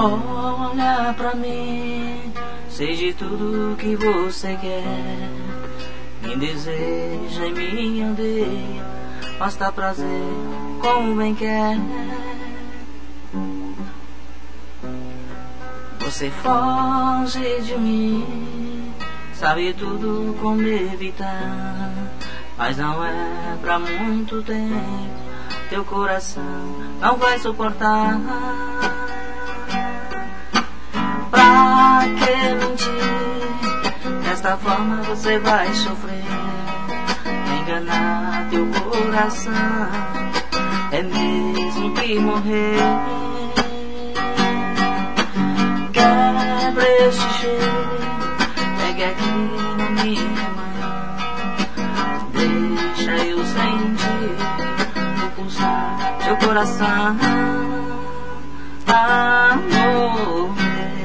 Olha pra mim, sei de tudo que você quer. Me deseja e me odeia, mas dá prazer como bem quer. Você foge de mim, sabe tudo como evitar, mas não é pra muito tempo, teu coração não vai suportar. Pra que mentir? Desta forma você vai sofrer. Enganar teu coração é mesmo que morrer. Quebra este jeito, pegue aqui na minha mão, deixa eu sentir o pulsar teu coração, amor.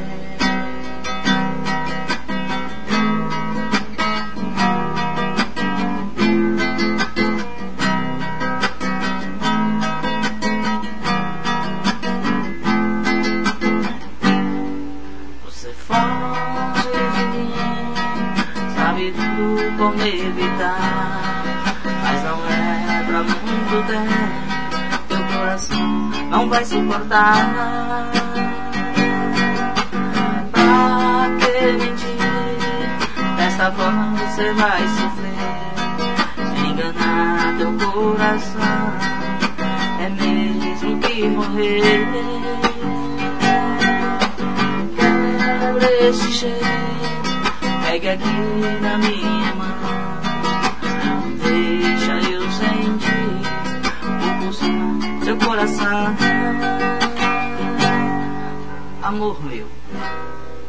Como evitar, mas não é pra muito tempo, teu coração não vai suportar. Pra que mentir? Dessa forma você vai sofrer. Enganar teu coração é mesmo que morrer. Quebra esse jeito, pegue aqui na minha mão, deixa eu sentir o pulsar seu coração, amor meu.